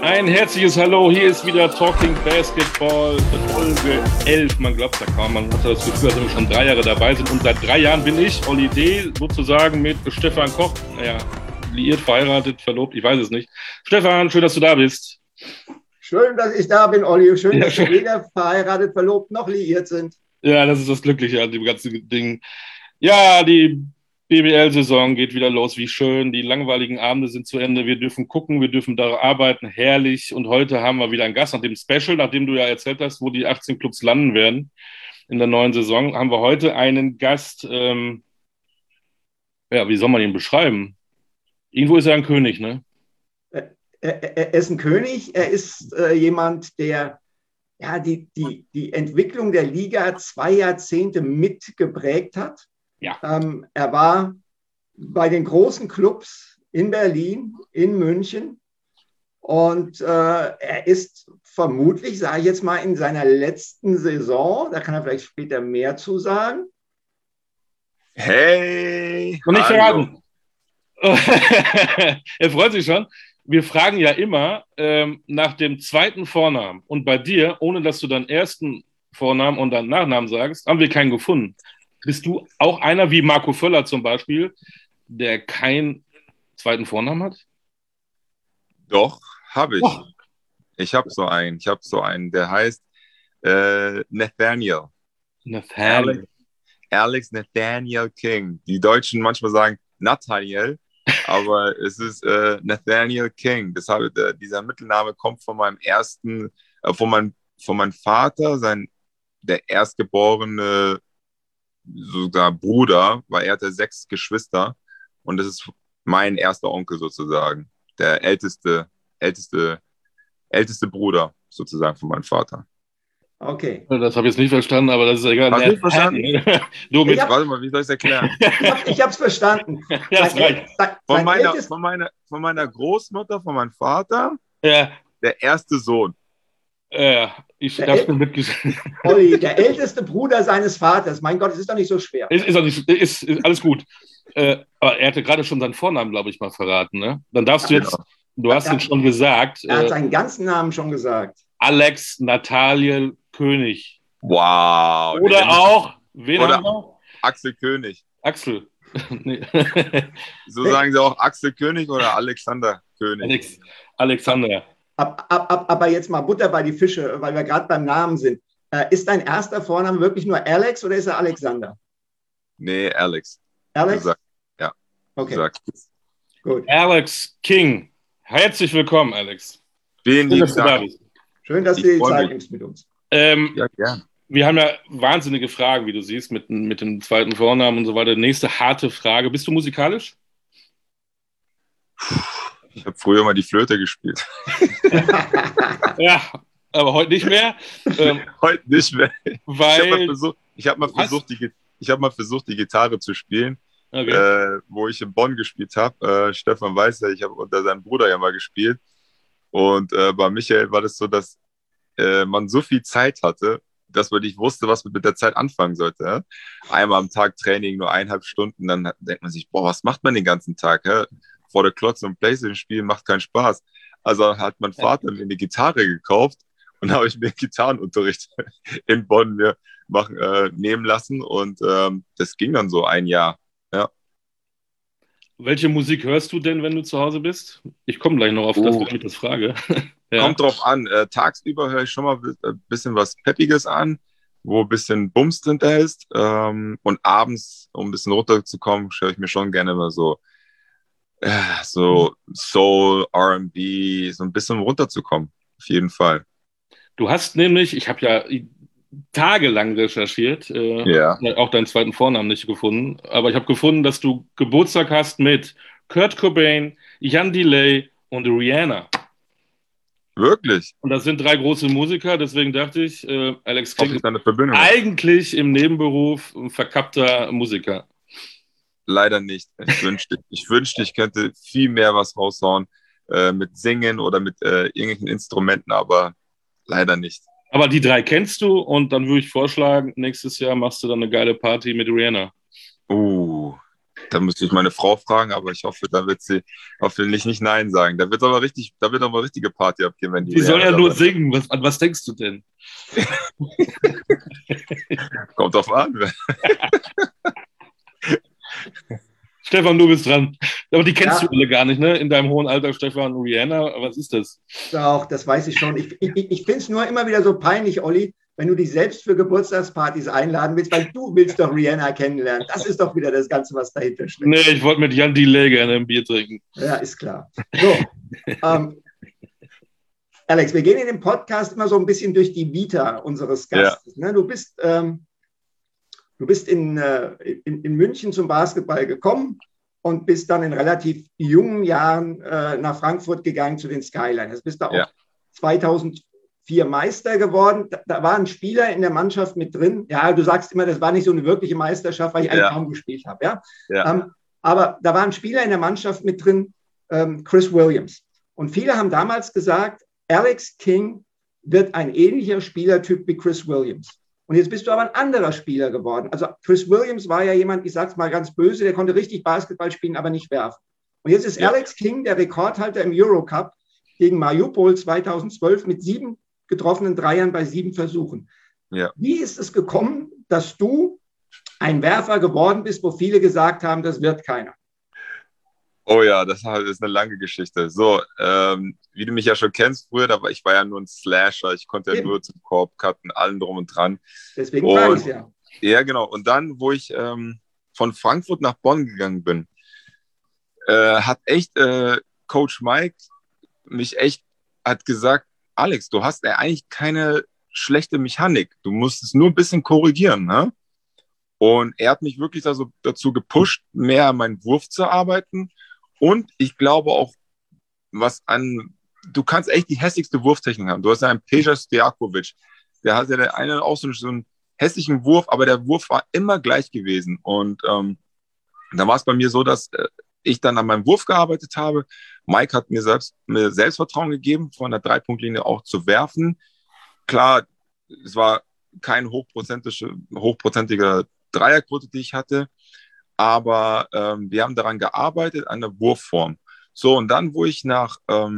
Ein herzliches Hallo, hier ist wieder Talking Basketball, Folge 11. Man glaubt ja kaum, man hat das Gefühl, dass wir schon 3 Jahre dabei sind. Und seit 3 Jahren bin ich, Olli D., sozusagen mit Stefan Koch, liiert, verheiratet, verlobt, ich weiß es nicht. Stefan, schön, dass du da bist. Schön, dass ich da bin, Olli. Schön, dass wir weder verheiratet, verlobt noch liiert sind. Ja, das ist das Glückliche an dem ganzen Ding. Ja, die BBL-Saison geht wieder los, wie schön. Die langweiligen Abende sind zu Ende. Wir dürfen gucken, wir dürfen da arbeiten, herrlich. Und heute haben wir wieder einen Gast nach dem Special, nachdem du ja erzählt hast, wo die 18 Clubs landen werden in der neuen Saison, haben wir heute einen Gast, wie soll man ihn beschreiben? Irgendwo ist er ein König, ne? Er ist ein König, er ist jemand, der die Entwicklung der Liga 2 Jahrzehnte mitgeprägt hat. Ja. Er war bei den großen Clubs in Berlin, in München und er ist vermutlich, sage ich jetzt mal, in seiner letzten Saison, da kann er vielleicht später mehr zu sagen. Hey! Und nicht verraten. Er freut sich schon. Wir fragen ja immer nach dem zweiten Vornamen. Und bei dir, ohne dass du deinen ersten Vornamen und deinen Nachnamen sagst, haben wir keinen gefunden. Bist du auch einer wie Marco Völler zum Beispiel, der keinen zweiten Vornamen hat? Doch, habe ich. Oh. Ich habe so einen. Der heißt Nathaniel. Alex Nathaniel King. Die Deutschen manchmal sagen Nathaniel, aber es ist Nathaniel King. Deshalb, dieser Mittelname kommt von meinem von meinem Vater, der erstgeborene sogar Bruder, weil er hatte 6 Geschwister und das ist mein erster Onkel sozusagen, der älteste Bruder sozusagen von meinem Vater. Okay. Das habe ich jetzt nicht verstanden, aber das ist egal. Hast du nicht verstanden? Warte mal, wie soll ich es erklären? Ich habe es verstanden. Ja, das reicht. Von meiner Großmutter, von meinem Vater, ja. Der erste Sohn. Ich habe schon mitgeschrieben. Olli, der älteste Bruder seines Vaters. Mein Gott, es ist doch nicht so schwer. Ist alles gut. Aber er hatte gerade schon seinen Vornamen, glaube ich, mal verraten. Ne? Dann darfst du jetzt, du hast ihn schon gesagt. Er hat seinen ganzen Namen schon gesagt. Alex Nathaniel König. Wow. Oder auch, wen haben wir? Axel König. Axel. Nee. So sagen sie auch Axel König oder Alexander König. Alexander. Aber jetzt mal Butter bei die Fische, weil wir gerade beim Namen sind. Ist dein erster Vorname wirklich nur Alex oder ist er Alexander? Nee, Alex. Alex? Ja. Okay. Gesagt. Gut. Alex King. Herzlich willkommen, Alex. Vielen lieben Dank. Schön, dass du dir die Zeit nimmst mit uns. Ja, gern. Wir haben ja wahnsinnige Fragen, wie du siehst, mit dem zweiten Vornamen und so weiter. Nächste harte Frage. Bist du musikalisch? Ich habe früher mal die Flöte gespielt. Ja, aber heute nicht mehr. Heute nicht mehr. Weil ich habe mal versucht, die Gitarre zu spielen, wo ich in Bonn gespielt habe. Stefan weiß ja, ich habe unter seinem Bruder ja mal gespielt. Und bei Michael war das so, dass man so viel Zeit hatte, dass man nicht wusste, was man mit der Zeit anfangen sollte. Ja? Einmal am Tag Training, nur 1,5 Stunden, dann denkt man sich, was macht man den ganzen Tag? Ja? Vor der Klotz und Playstation spielen macht keinen Spaß. Also hat mein Vater mir eine Gitarre gekauft und habe ich mir Gitarrenunterricht in Bonn nehmen lassen und das ging dann so ein Jahr. Ja. Welche Musik hörst du denn, wenn du zu Hause bist? Ich komme gleich noch auf das, wenn ich das frage. Ja. Kommt drauf an. Tagsüber höre ich schon mal ein bisschen was Peppiges an, wo ein bisschen Bums drinter ist. Und abends, um ein bisschen runterzukommen, höre ich mir schon gerne mal so Soul, R&B, so ein bisschen runterzukommen. Auf jeden Fall. Du hast nämlich, ich habe ja tagelang recherchiert, auch deinen zweiten Vornamen nicht gefunden, aber ich habe gefunden, dass du Geburtstag hast mit Kurt Cobain, Jan Delay und Rihanna. Wirklich? Und das sind 3 große Musiker, deswegen dachte ich, Alex King ist Verbindung eigentlich im Nebenberuf ein verkappter Musiker. Leider nicht. Ich wünschte, ich könnte viel mehr was raushauen mit Singen oder mit irgendwelchen Instrumenten, aber leider nicht. Aber die 3 kennst du und dann würde ich vorschlagen, nächstes Jahr machst du dann eine geile Party mit Rihanna. Da müsste ich meine Frau fragen, aber ich hoffe, da wird sie hoffentlich nicht Nein sagen. Da wird aber richtige Party abgehen, wenn die Die soll ja nur dabei singen. An was denkst du denn? kommt drauf an. Stefan, du bist dran. Aber die kennst Ja. du alle gar nicht, ne? In deinem hohen Alter, Stefan, Rihanna, was ist das? Doch, das weiß ich schon. Ich finde es nur immer wieder so peinlich, Olli, wenn du dich selbst für Geburtstagspartys einladen willst, weil du willst doch Rihanna kennenlernen. Das ist doch wieder das Ganze, was dahinter steckt. Nee, ich wollte mit Jan Delay gerne ein Bier trinken. Ja, ist klar. So, Alex, wir gehen in dem Podcast immer so ein bisschen durch die Vita unseres Gastes. Ja. Ne? Du bist in München zum Basketball gekommen und bist dann in relativ jungen Jahren nach Frankfurt gegangen zu den Skyliners. Bist da auch 2004 Meister geworden. Da war ein Spieler in der Mannschaft mit drin. Ja, du sagst immer, das war nicht so eine wirkliche Meisterschaft, weil ich eigentlich kaum gespielt habe. Ja? Aber da war ein Spieler in der Mannschaft mit drin, Chris Williams. Und viele haben damals gesagt, Alex King wird ein ähnlicher Spielertyp wie Chris Williams. Und jetzt bist du aber ein anderer Spieler geworden. Also Chris Williams war ja jemand, ich sage es mal ganz böse, der konnte richtig Basketball spielen, aber nicht werfen. Und jetzt ist Alex King der Rekordhalter im Eurocup gegen Mariupol 2012 mit 7 getroffenen Dreiern bei 7 Versuchen. Ja. Wie ist es gekommen, dass du ein Werfer geworden bist, wo viele gesagt haben, das wird keiner? Oh ja, das ist eine lange Geschichte. So, wie du mich ja schon kennst früher, ich war ja nur ein Slasher, ich konnte ja nur zum Korb cutten, allem drum und dran. Deswegen frage ich ja. Ja, genau. Und dann, wo ich von Frankfurt nach Bonn gegangen bin, hat echt Coach Mike hat gesagt, Alex, du hast ja eigentlich keine schlechte Mechanik, du musst es nur ein bisschen korrigieren, ne? Und er hat mich wirklich dazu gepusht, mehr an meinen Wurf zu arbeiten. Und ich glaube auch, du kannst echt die hässlichste Wurftechnik haben. Du hast ja einen Peja Stojakovic, der hat ja der eine auch so einen hässlichen Wurf, aber der Wurf war immer gleich gewesen. Und da war es bei mir so, dass ich dann an meinem Wurf gearbeitet habe. Mike hat mir Selbstvertrauen gegeben, von der 3-Punkt-Linie auch zu werfen. Klar, es war kein hochprozentiger Dreierquote, die ich hatte, aber wir haben daran gearbeitet, an der Wurfform. So, und dann, wo ich nach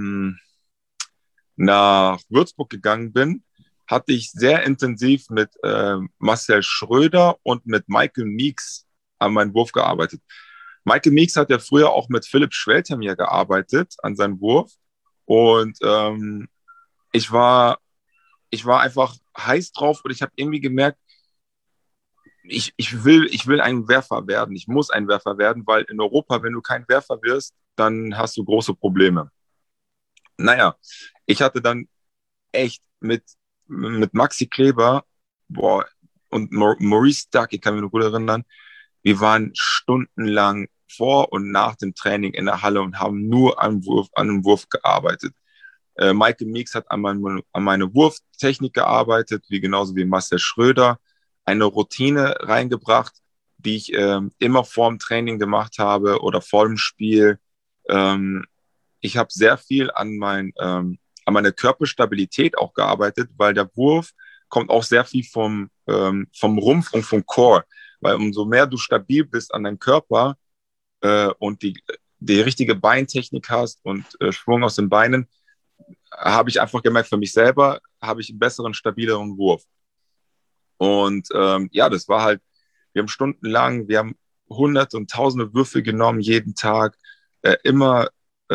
Würzburg gegangen bin, hatte ich sehr intensiv mit Marcel Schröder und mit Michael Meeks an meinem Wurf gearbeitet. Michael Meeks hat ja früher auch mit Philipp Schweltham hier gearbeitet an seinem Wurf. Und ich war einfach heiß drauf und ich habe irgendwie gemerkt, ich will ein Werfer werden. Ich muss ein Werfer werden, weil in Europa, wenn du kein Werfer wirst, dann hast du große Probleme. Naja, ich hatte dann echt mit Maxi Kleber und Maurice Duck, ich kann mich noch gut erinnern, wir waren stundenlang vor und nach dem Training in der Halle und haben nur an einem Wurf gearbeitet. Michael Meeks hat an meine Wurftechnik gearbeitet, genauso wie Marcel Schröder, eine Routine reingebracht, die ich immer vor dem Training gemacht habe oder vor dem Spiel. Ich habe sehr viel an meine Körperstabilität auch gearbeitet, weil der Wurf kommt auch sehr viel vom Rumpf und vom Core, weil umso mehr du stabil bist an deinem Körper und die richtige Beintechnik hast und Schwung aus den Beinen, habe ich einfach gemerkt, für mich selber habe ich einen besseren, stabileren Wurf. Und das war halt, wir haben stundenlang, wir haben hunderte und tausende Würfe genommen, jeden Tag, immer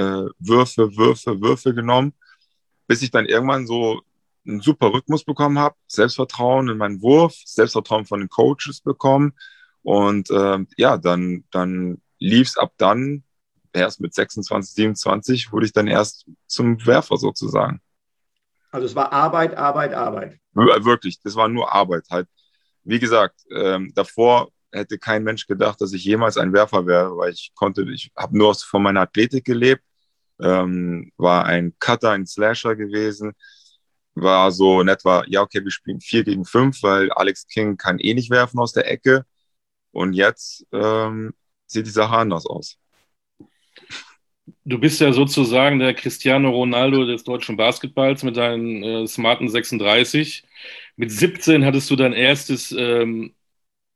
Würfe genommen, bis ich dann irgendwann so einen super Rhythmus bekommen habe, Selbstvertrauen in meinen Wurf, Selbstvertrauen von den Coaches bekommen. Und dann lief es ab dann, erst mit 26, 27, wurde ich dann erst zum Werfer sozusagen. Also es war Arbeit. Wirklich, das war nur Arbeit. Halt, wie gesagt, davor hätte kein Mensch gedacht, dass ich jemals ein Werfer wäre, weil ich habe nur von meiner Athletik gelebt, war ein Cutter, ein Slasher gewesen, war so in etwa, ja okay, wir spielen 4 gegen 5, weil Alex King kann nicht werfen aus der Ecke und jetzt sieht die Sache anders aus. Du bist ja sozusagen der Cristiano Ronaldo des deutschen Basketballs mit deinen smarten 36. Mit 17 hattest du dein erstes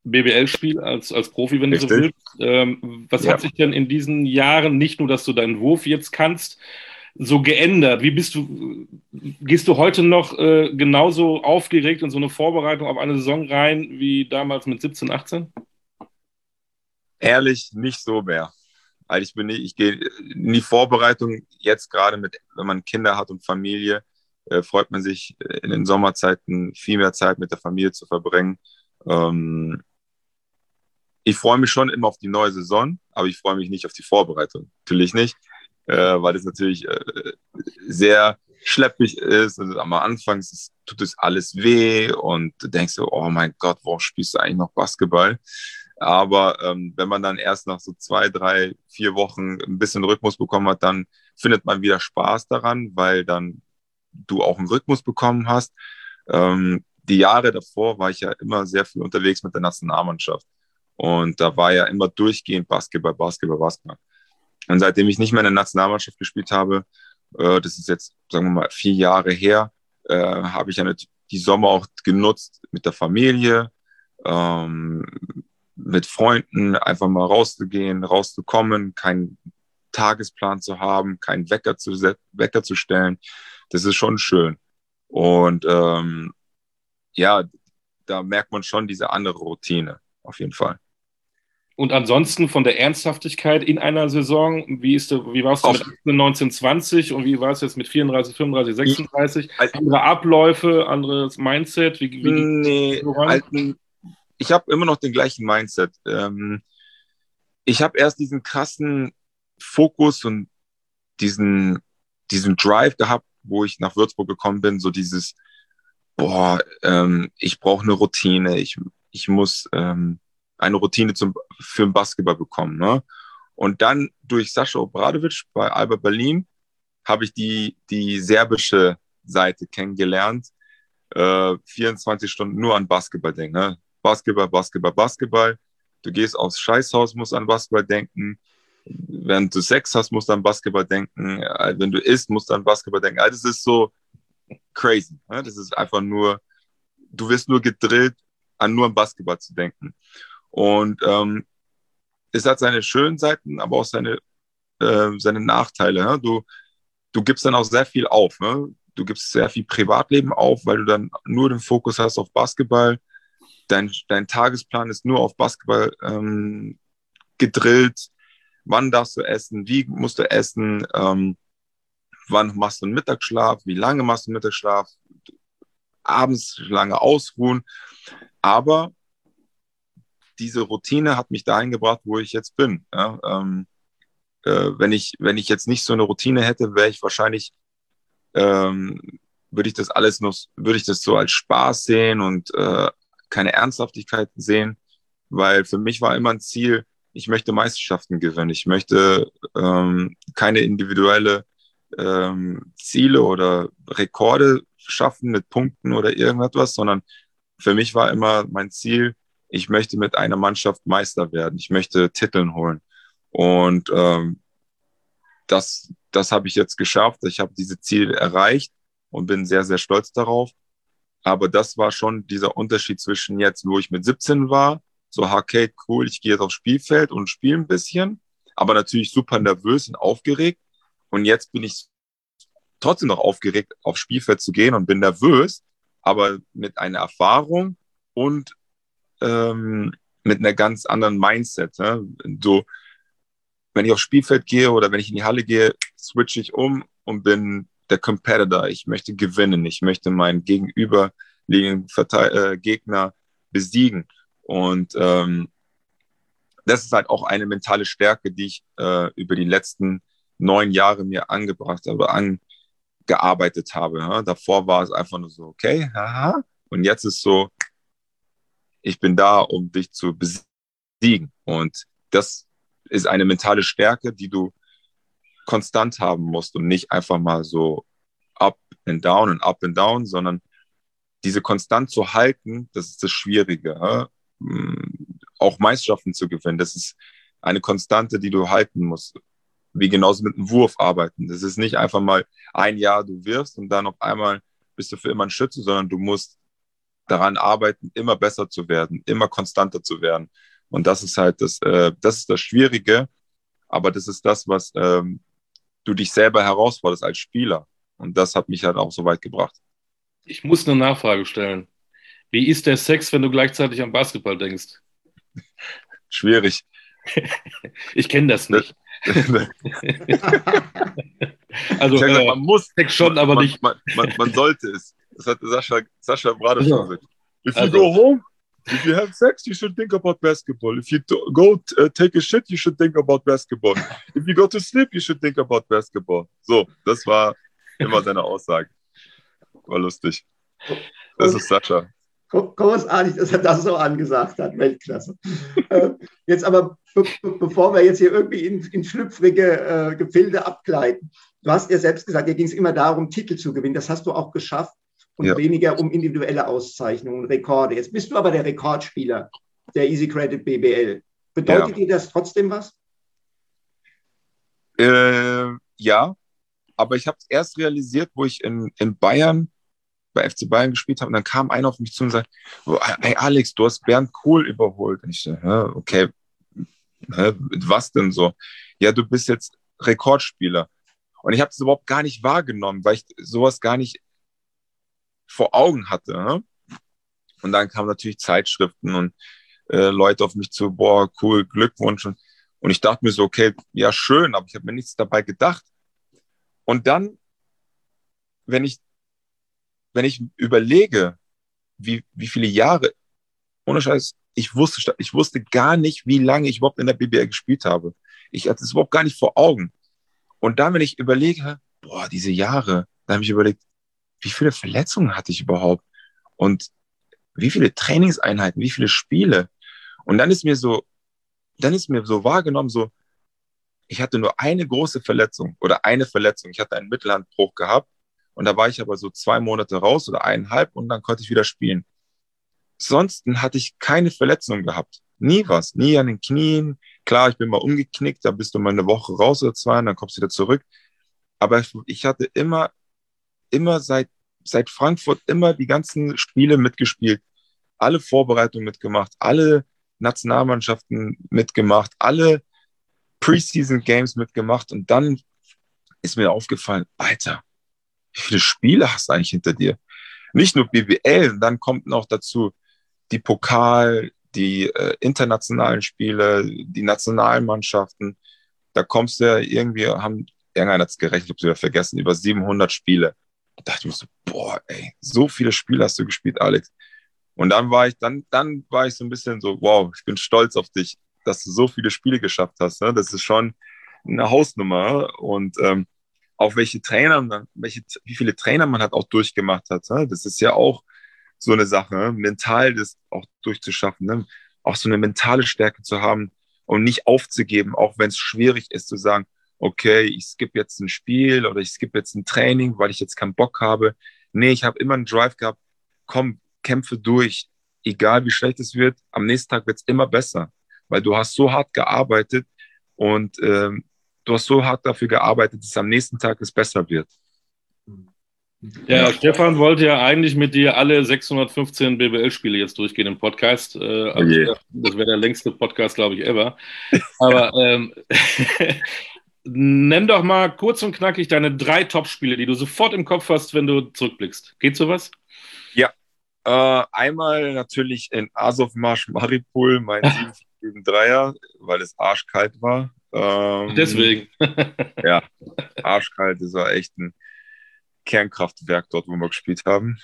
BBL-Spiel als Profi, wenn du so Richtig. willst. Was hat sich denn in diesen Jahren, nicht nur, dass du deinen Wurf jetzt kannst, so geändert? Gehst du heute noch genauso aufgeregt in so eine Vorbereitung auf eine Saison rein wie damals mit 17, 18? Ehrlich, nicht so mehr. Also ich gehe in die Vorbereitung jetzt gerade wenn man Kinder hat und Familie, freut man sich in den Sommerzeiten viel mehr Zeit mit der Familie zu verbringen. Ähm, Ich freue mich schon immer auf die neue Saison, aber ich freue mich nicht auf die Vorbereitung. Natürlich nicht, weil das natürlich sehr schleppig ist. Und am Anfang tut es alles weh und du denkst so, oh mein Gott, warum spielst du eigentlich noch Basketball? Aber wenn man dann erst nach so 2, 3, 4 Wochen ein bisschen Rhythmus bekommen hat, dann findet man wieder Spaß daran, weil dann du auch einen Rhythmus bekommen hast. Die Jahre davor war ich ja immer sehr viel unterwegs mit der Nationalmannschaft. Und da war ja immer durchgehend Basketball, Basketball, Basketball. Und seitdem ich nicht mehr in der Nationalmannschaft gespielt habe, das ist jetzt, sagen wir mal, 4 Jahre her, habe ich ja die Sommer auch genutzt mit der Familie, ähm, mit Freunden, einfach mal rauszugehen, rauszukommen, keinen Tagesplan zu haben, keinen Wecker zu stellen. Das ist schon schön. Und ja, da merkt man schon diese andere Routine, auf jeden Fall. Und ansonsten von der Ernsthaftigkeit in einer Saison, wie warst du mit 18, 19, 20 und wie war es jetzt mit 34, 35, 36? Andere Abläufe, anderes Mindset? Nee, ich habe immer noch den gleichen Mindset. Ich habe erst diesen krassen Fokus und diesen Drive gehabt, wo ich nach Würzburg gekommen bin, so dieses, ich brauche eine Routine, ich muss eine Routine für den Basketball bekommen. Ne? Und dann durch Sascha Obradovic bei Alba Berlin habe ich die serbische Seite kennengelernt. 24 Stunden nur an Basketball denken. Ne? Basketball, Basketball, Basketball. Du gehst aufs Scheißhaus, musst an Basketball denken. Wenn du Sex hast, musst du an Basketball denken. Wenn du isst, musst du an Basketball denken. Also das ist so crazy. Ne? Das ist einfach nur, du wirst nur gedrillt, nur an Basketball zu denken. Und es hat seine schönen Seiten, aber auch seine Nachteile. Ne? Du gibst dann auch sehr viel auf. Ne? Du gibst sehr viel Privatleben auf, weil du dann nur den Fokus hast auf Basketball. Dein Tagesplan ist nur auf Basketball gedrillt. Wann darfst du essen? Wie musst du essen? Wann machst du einen Mittagsschlaf? Wie lange machst du einen Mittagsschlaf? Abends lange ausruhen. Aber diese Routine hat mich dahin gebracht, wo ich jetzt bin. Ja? Wenn ich jetzt nicht so eine Routine hätte, wäre ich wahrscheinlich, würde ich das so als Spaß sehen und keine Ernsthaftigkeit sehen, weil für mich war immer ein Ziel, ich möchte Meisterschaften gewinnen. Ich möchte keine individuelle Ziele oder Rekorde schaffen mit Punkten oder irgendetwas, sondern für mich war immer mein Ziel, ich möchte mit einer Mannschaft Meister werden. Ich möchte Titeln holen. Und das habe ich jetzt geschafft. Ich habe diese Ziele erreicht und bin sehr, sehr stolz darauf. Aber das war schon dieser Unterschied zwischen jetzt, wo ich mit 17 war, so okay, cool, ich gehe jetzt aufs Spielfeld und spiele ein bisschen, aber natürlich super nervös und aufgeregt. Und jetzt bin ich trotzdem noch aufgeregt, aufs Spielfeld zu gehen und bin nervös, aber mit einer Erfahrung und mit einer ganz anderen Mindset. Ne? So, wenn ich aufs Spielfeld gehe oder wenn ich in die Halle gehe, switche ich um und bin der Competitor. Ich möchte gewinnen. Ich möchte meinen gegenüberliegenden Gegner besiegen. Und das ist halt auch eine mentale Stärke, die ich über die letzten 9 Jahre mir angebracht habe, angearbeitet habe. Ja? Davor war es einfach nur so, okay, haha. Und jetzt ist so, ich bin da, um dich zu besiegen. Und das ist eine mentale Stärke, die du konstant haben musst und nicht einfach mal so up and down, sondern diese konstant zu halten, das ist das Schwierige. Auch Meisterschaften zu gewinnen, das ist eine Konstante, die du halten musst. Wie genauso mit einem Wurf arbeiten. Das ist nicht einfach mal ein Jahr, du wirfst und dann auf einmal bist du für immer ein Schütze, sondern du musst daran arbeiten, immer besser zu werden, immer konstanter zu werden. Und das ist halt das ist das Schwierige, aber das ist das, was du dich selber herausforderst als Spieler. Und das hat mich halt auch so weit gebracht. Ich muss eine Nachfrage stellen. Wie ist der Sex, wenn du gleichzeitig an Basketball denkst? Schwierig. Ich kenne das nicht. Also, gesagt, man muss Sex schon, aber nicht. Man sollte es. Das hat Sascha Brade schon gesagt. If you Also. go home, if you have sex, you should think about basketball. If you go take a shit, you should think about basketball. If you go to sleep, you should think about basketball. So, das war immer seine Aussage. War lustig. Das ist Sascha. Großartig, dass er das so angesagt hat. Weltklasse. Jetzt aber, bevor wir jetzt hier irgendwie in schlüpfrige Gefilde abgleiten, du hast ja selbst gesagt, dir ging es immer darum, Titel zu gewinnen. Das hast du auch geschafft und weniger um individuelle Auszeichnungen, Rekorde. Jetzt bist du aber der Rekordspieler der Easy Credit BBL. Bedeutet dir das trotzdem was? Ja, aber ich habe es erst realisiert, wo ich in Bayern bei FC Bayern gespielt habe und dann kam einer auf mich zu und sagt, hey Alex, du hast Bernd Kohl überholt. Und ich so, okay, was denn so? Ja, du bist jetzt Rekordspieler. Und ich habe das überhaupt gar nicht wahrgenommen, weil ich sowas gar nicht vor Augen hatte. Ne? Und dann kamen natürlich Zeitschriften und Leute auf mich zu, boah, cool, Glückwunsch. Und ich dachte mir so, okay, ja, schön, aber ich habe mir nichts dabei gedacht. Und dann, wenn ich überlege, wie viele Jahre, ohne Scheiß, ich wusste gar nicht, wie lange ich überhaupt in der BBL gespielt habe. Ich hatte es überhaupt gar nicht vor Augen. Und dann, wenn ich überlege, boah, diese Jahre, dann habe ich überlegt, wie viele Verletzungen hatte ich überhaupt? Und wie viele Trainingseinheiten, wie viele Spiele? Und dann ist mir so wahrgenommen, so, ich hatte nur eine große Verletzung oder eine Verletzung. Ich hatte einen Mittelhandbruch gehabt und da war ich aber so 2 Monate raus oder 1,5 und dann konnte ich wieder spielen. Sonst hatte ich keine Verletzung gehabt. Nie was, nie an den Knien. Klar, ich bin mal umgeknickt, da bist du mal eine Woche raus oder 2 und dann kommst du wieder zurück. Aber ich hatte immer seit Frankfurt immer die ganzen Spiele mitgespielt, alle Vorbereitungen mitgemacht, alle Nationalmannschaften mitgemacht, alle Preseason Games mitgemacht und dann ist mir aufgefallen, Alter, wie viele Spiele hast du eigentlich hinter dir? Nicht nur BBL, und dann kommt noch dazu die Pokal, die internationalen Spiele, die Nationalmannschaften. Da kommst du ja irgendwie, irgendeiner hat es gerechnet, ich habe es wieder vergessen, über 700 Spiele. Da dachte ich mir so, boah, ey, so viele Spiele hast du gespielt, Alex. Und dann war ich so ein bisschen so, wow, ich bin stolz auf dich, dass du so viele Spiele geschafft hast. Ne? Das ist schon eine Hausnummer. Und auch wie viele Trainer man halt auch durchgemacht hat. Ne? Das ist ja auch so eine Sache, ne? Mental das auch durchzuschaffen. Ne? Auch so eine mentale Stärke zu haben und nicht aufzugeben, auch wenn es schwierig ist, zu sagen, okay, ich skippe jetzt ein Spiel oder ich skippe jetzt ein Training, weil ich jetzt keinen Bock habe. Nee, ich habe immer einen Drive gehabt, komm, kämpfe durch, egal wie schlecht es wird, am nächsten Tag wird es immer besser, weil du hast so hart gearbeitet und du hast so hart dafür gearbeitet, dass am nächsten Tag es besser wird. Ja, Stefan wollte ja eigentlich mit dir alle 615 BBL-Spiele jetzt durchgehen im Podcast. Also das wäre der längste Podcast, glaube ich, ever. Aber nenn doch mal kurz und knackig deine 3 Top-Spiele, die du sofort im Kopf hast, wenn du zurückblickst. Geht sowas? Ja, einmal natürlich in Azovmash Mariupol, mein 7-7-3er, weil es arschkalt war. Deswegen. Ja, arschkalt, das war echt ein Kernkraftwerk dort, wo wir gespielt haben.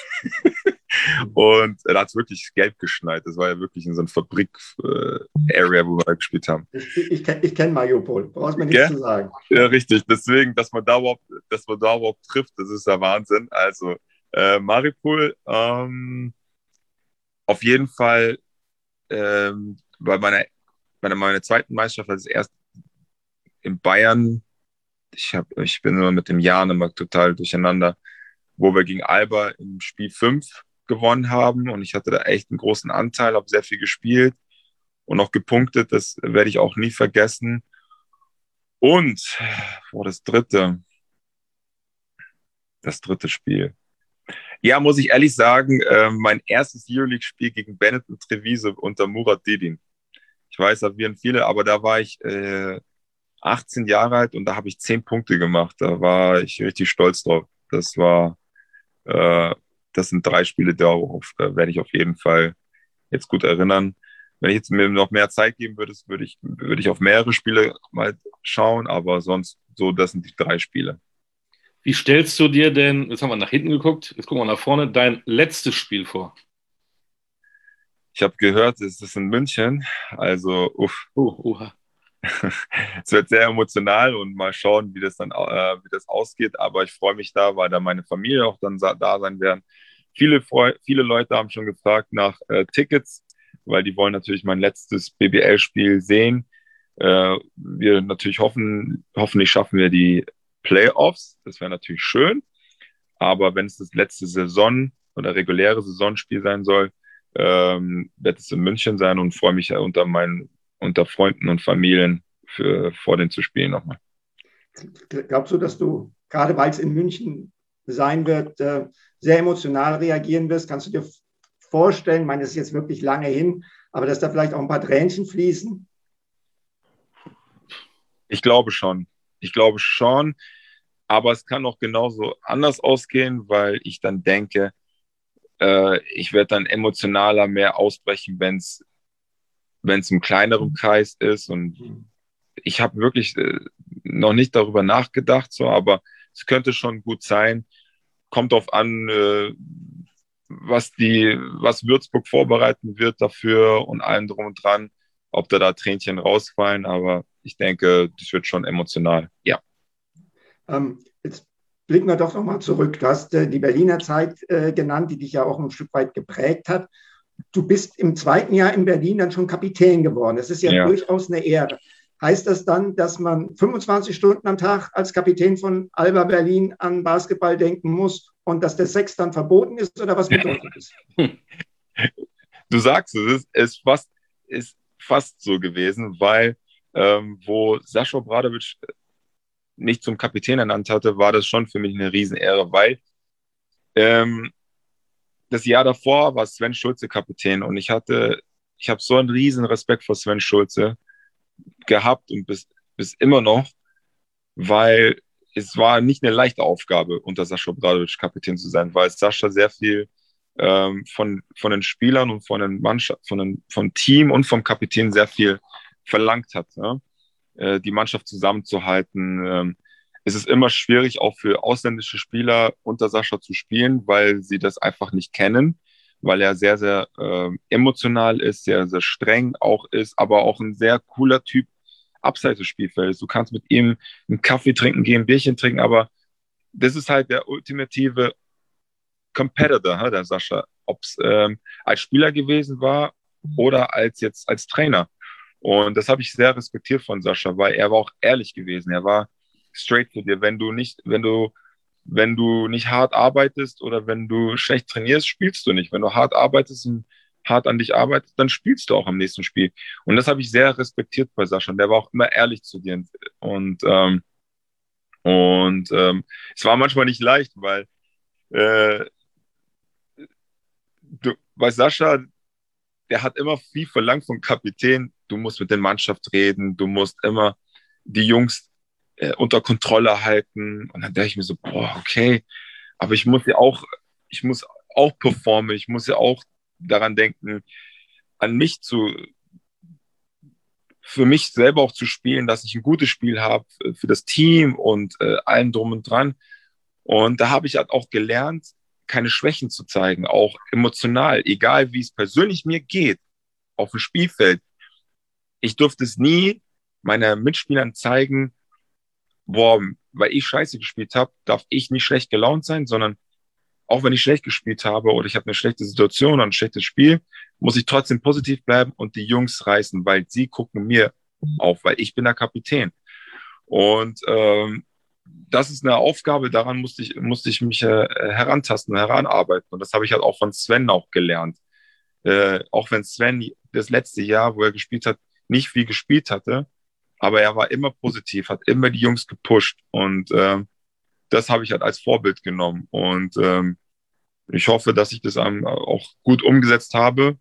Und da hat es wirklich gelb geschneit. Das war ja wirklich in so einer Fabrik-Area, wo wir gespielt haben. Ich kenn Mariupol, brauchst mir nichts zu sagen. Ja, richtig. Deswegen, dass man da überhaupt trifft, das ist ja Wahnsinn. Also, Mariupol, auf jeden Fall bei meiner zweiten Meisterschaft, also erst in Bayern, ich bin immer mit dem Jahren immer total durcheinander, wo wir gegen Alba im Spiel 5 gewonnen haben und ich hatte da echt einen großen Anteil, habe sehr viel gespielt und auch gepunktet, das werde ich auch nie vergessen. Und das dritte Spiel. Ja, muss ich ehrlich sagen, mein erstes Euroleague-Spiel gegen Benetton Treviso unter Murat Dedin. Ich weiß, da wären viele, aber da war ich 18 Jahre alt und da habe ich 10 Punkte gemacht. Da war ich richtig stolz drauf. Äh, das sind 3 Spiele, darauf werde ich auf jeden Fall jetzt gut erinnern. Wenn ich jetzt mir noch mehr Zeit geben würde, würde ich auf mehrere Spiele mal schauen, aber sonst so, das sind die 3 Spiele. Wie stellst du dir denn, jetzt haben wir nach hinten geguckt, jetzt gucken wir nach vorne, dein letztes Spiel vor? Ich habe gehört, es ist in München, also Oha. es wird sehr emotional und mal schauen, wie das ausgeht. Aber ich freue mich da, weil da meine Familie auch dann da sein werden. Viele Leute haben schon gefragt nach Tickets, weil die wollen natürlich mein letztes BBL-Spiel sehen. Wir natürlich hoffentlich schaffen wir die Playoffs. Das wäre natürlich schön. Aber wenn es das letzte Saison oder reguläre Saisonspiel sein soll, wird es in München sein und freue mich unter Freunden und Familien vor den zu spielen nochmal. Glaubst du, dass du, gerade weil es in München sein wird, sehr emotional reagieren wirst? Kannst du dir vorstellen, ich meine, das ist jetzt wirklich lange hin, aber dass da vielleicht auch ein paar Tränchen fließen? Ich glaube schon. Aber es kann auch genauso anders ausgehen, weil ich dann denke, ich werde dann emotionaler mehr ausbrechen, wenn es im kleineren Kreis ist. Und ich habe wirklich noch nicht darüber nachgedacht, so, aber es könnte schon gut sein. Kommt drauf an, was Würzburg vorbereiten wird dafür und allem drum und dran, ob da Tränchen rausfallen. Aber ich denke, das wird schon emotional, ja. Jetzt blicken wir doch nochmal zurück. Du hast die Berliner Zeit genannt, die dich ja auch ein Stück weit geprägt hat. Du bist im 2. Jahr in Berlin dann schon Kapitän geworden. Das ist ja durchaus eine Ehre. Heißt das dann, dass man 25 Stunden am Tag als Kapitän von Alba Berlin an Basketball denken muss und dass der Sex dann verboten ist, oder was bedeutet das? Du sagst es, ist fast so gewesen, weil wo Sascha Obradovic nicht zum Kapitän ernannt hatte, war das schon für mich eine Riesenehre, weil das Jahr davor war Sven Schulze Kapitän und ich habe so einen riesen Respekt vor Sven Schulze gehabt und bis immer noch, weil es war nicht eine leichte Aufgabe, unter Sascha Obradovic Kapitän zu sein, weil Sascha sehr viel von den Spielern und von den Mannschaft, vom Team und vom Kapitän sehr viel verlangt hat, ja? Die Mannschaft zusammenzuhalten. Es ist immer schwierig, auch für ausländische Spieler unter Sascha zu spielen, weil sie das einfach nicht kennen, weil er sehr, sehr emotional ist, sehr, sehr streng auch ist, aber auch ein sehr cooler Typ abseits des Spielfelds. Du kannst mit ihm einen Kaffee trinken gehen, ein Bierchen trinken, aber das ist halt der ultimative Competitor, der Sascha, ob es als Spieler gewesen war oder als Trainer. Und das habe ich sehr respektiert von Sascha, weil er war auch ehrlich gewesen. Er war straight zu dir. Wenn du nicht hart arbeitest oder wenn du schlecht trainierst, spielst du nicht. Wenn du hart arbeitest und hart an dich arbeitest, dann spielst du auch am nächsten Spiel. Und das habe ich sehr respektiert bei Sascha. Und der war auch immer ehrlich zu dir. Und es war manchmal nicht leicht, weil bei Sascha, der hat immer viel verlangt vom Kapitän. Du musst mit der Mannschaft reden, du musst immer die Jungs unter Kontrolle halten. Und dann denke ich mir so, boah, okay, aber ich muss auch performen, ich muss ja auch daran denken, für mich selber auch zu spielen, dass ich ein gutes Spiel habe für das Team und allem drum und dran. Und da habe ich halt auch gelernt, keine Schwächen zu zeigen, auch emotional, egal wie es persönlich mir geht, auf dem Spielfeld. Ich durfte es nie meinen Mitspielern zeigen, boah, weil ich scheiße gespielt habe, darf ich nicht schlecht gelaunt sein, sondern auch wenn ich schlecht gespielt habe oder ich habe eine schlechte Situation oder ein schlechtes Spiel, muss ich trotzdem positiv bleiben und die Jungs reißen, weil sie gucken mir auf, weil ich bin der Kapitän. Und das ist eine Aufgabe, daran musste ich mich herantasten, heranarbeiten. Und das habe ich halt auch von Sven auch gelernt. Auch wenn Sven das letzte Jahr, wo er gespielt hat, nicht viel gespielt hatte, aber er war immer positiv, hat immer die Jungs gepusht und das habe ich halt als Vorbild genommen und Ich hoffe, dass ich das auch gut umgesetzt habe,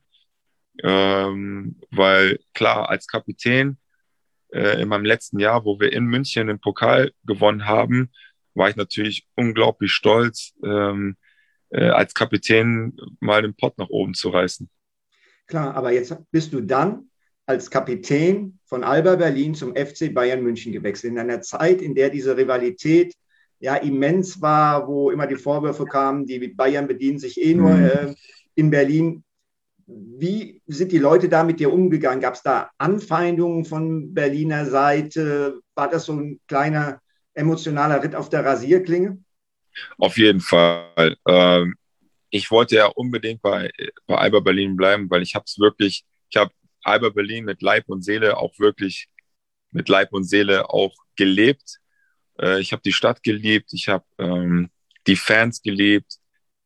weil klar, als Kapitän in meinem letzten Jahr, wo wir in München den Pokal gewonnen haben, war ich natürlich unglaublich stolz, als Kapitän mal den Pott nach oben zu reißen. Klar, aber jetzt bist du dann als Kapitän von Alba Berlin zum FC Bayern München gewechselt, in einer Zeit, in der diese Rivalität ja immens war, wo immer die Vorwürfe kamen, die Bayern bedienen sich nur in Berlin. Wie sind die Leute da mit dir umgegangen? Gab es da Anfeindungen von Berliner Seite? War das so ein kleiner emotionaler Ritt auf der Rasierklinge? Auf jeden Fall. Ich wollte ja unbedingt bei Alba Berlin bleiben, weil ich habe Alba Berlin mit Leib und Seele auch wirklich mit Leib und Seele auch gelebt. Ich habe die Stadt geliebt, ich habe die Fans geliebt,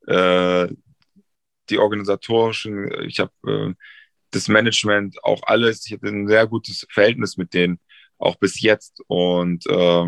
die organisatorischen, ich habe das Management, auch alles. Ich hatte ein sehr gutes Verhältnis mit denen, auch bis jetzt. Und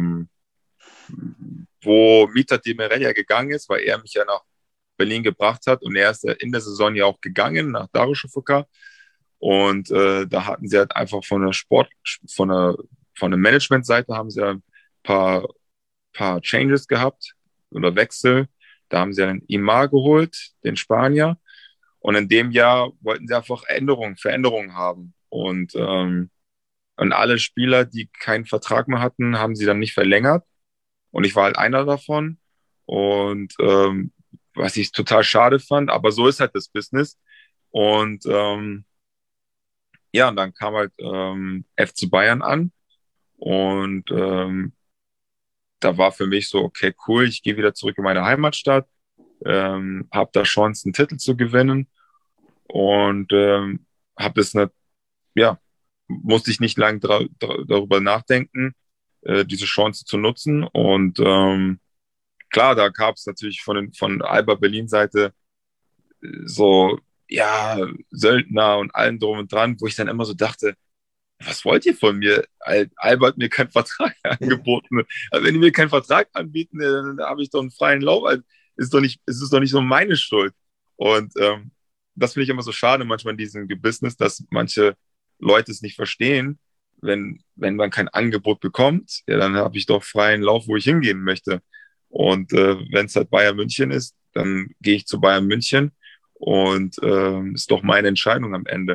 wo Mithat Demirel gegangen ist, weil er mich ja nach Berlin gebracht hat und er ist ja in der Saison ja auch gegangen nach Darüşşafaka. Und da hatten sie halt einfach von der Management-Seite haben sie ein paar Changes gehabt oder Wechsel. Da haben sie einen Imar geholt, den Spanier. Und in dem Jahr wollten sie einfach Veränderungen haben. Und alle Spieler, die keinen Vertrag mehr hatten, haben sie dann nicht verlängert. Und ich war halt einer davon. Und was ich total schade fand, aber so ist halt das Business. Und ja, und dann kam halt FC Bayern an. Und da war für mich so, okay, cool, ich gehe wieder zurück in meine Heimatstadt, habe da Chance, einen Titel zu gewinnen und habe das nicht, ja, musste ich nicht lange darüber nachdenken, diese Chance zu nutzen. Und klar, da gab es natürlich von Alba Berlin Seite so, ja, Söldner und allem drum und dran, wo ich dann immer so dachte, was wollt ihr von mir? Alba hat mir keinen Vertrag angeboten. Also wenn die mir keinen Vertrag anbieten, dann habe ich doch einen freien Lauf. Also es ist doch nicht so meine Schuld. Und das finde ich immer so schade manchmal in diesem Business, dass manche Leute es nicht verstehen. Wenn man kein Angebot bekommt, ja, dann habe ich doch freien Lauf, wo ich hingehen möchte. Und wenn es halt Bayern München ist, dann gehe ich zu Bayern München und ist doch meine Entscheidung am Ende.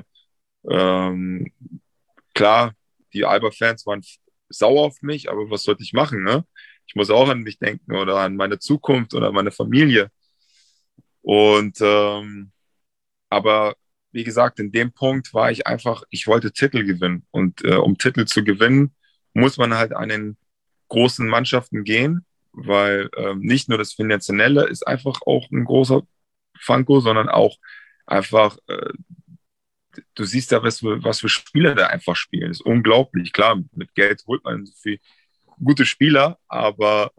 Klar, die Alba-Fans waren sauer auf mich, aber was sollte ich machen, ne? Ich muss auch an mich denken oder an meine Zukunft oder meine Familie. Und aber wie gesagt, in dem Punkt war ich einfach, ich wollte Titel gewinnen. Und um Titel zu gewinnen, muss man halt an den großen Mannschaften gehen, weil nicht nur das Finanzielle ist einfach auch ein großer Fanko, sondern auch einfach du siehst ja, was für Spieler da einfach spielen. Das ist unglaublich. Klar, mit Geld holt man so viel gute Spieler, aber